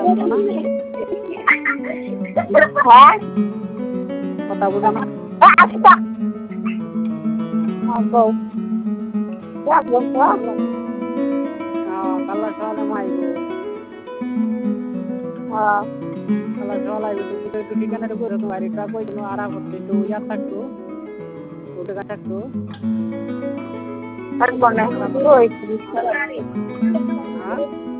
বুঝো না হ্যাঁ কথা বুঝো না আচ্ছা বউ একদম কাল্লা সকালে মাইবো কাল্লা সকালে আইবো তো একটু ঠিকানাটা করে তোমার এটা কই দিনো আরাম করতে একটু ইয়া থাকতো ওটা থাকতো আর বনে ওই হ্যাঁ